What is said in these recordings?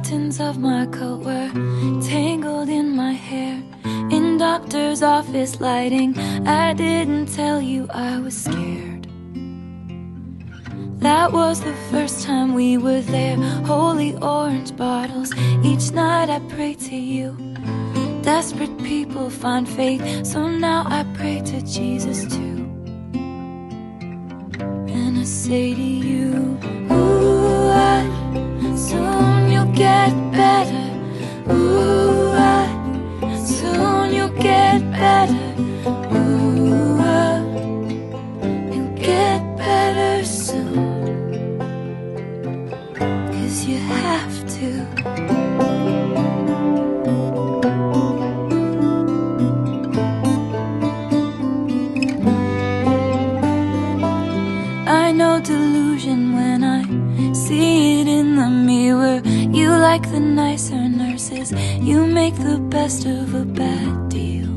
buttons of my coat were tangled in my hair. In doctor's office lighting, I didn't tell you I was scared. That was the first time we were there. Holy orange bottles, each night I pray to you. Desperate people find faith, so now I pray to Jesus too. And I say to you, ooh, soon you'll get better. Ooh, soon you'll get better. Ooh, you'll get better soon. 'Cause you have to. I know delusion when I see it in the mirror. You like the nicer nurses, you make the best of a bad deal.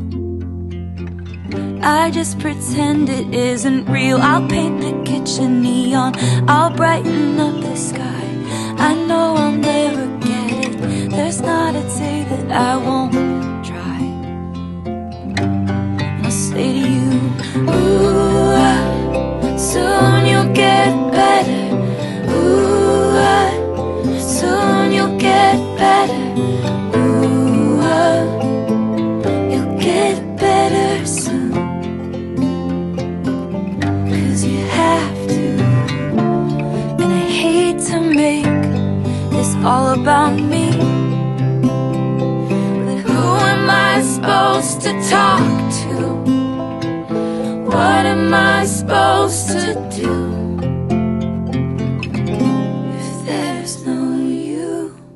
I just pretend it isn't real. I'll paint the kitchen neon, I'll brighten up the sky. I know I'll never get it, there's not a day that I won't try. And I'll say to you, ooh, soon you'll get better. Ooh, soon you'll get better. Ooh, you'll get better soon. 'Cause you have to. And I hate to make this all about me, but who am I supposed to talk to? What am I supposed to do if there's no you?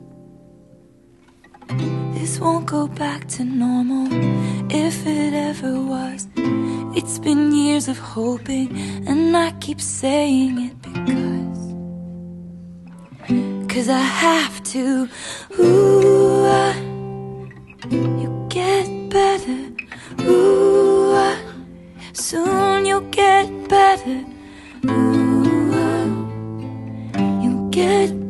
This won't go back to normal, if it ever was. It's been years of hoping, and I keep saying it because I have to. Ooh, you get better. Ooh, soon you'll get better. Ooh, you'll get better.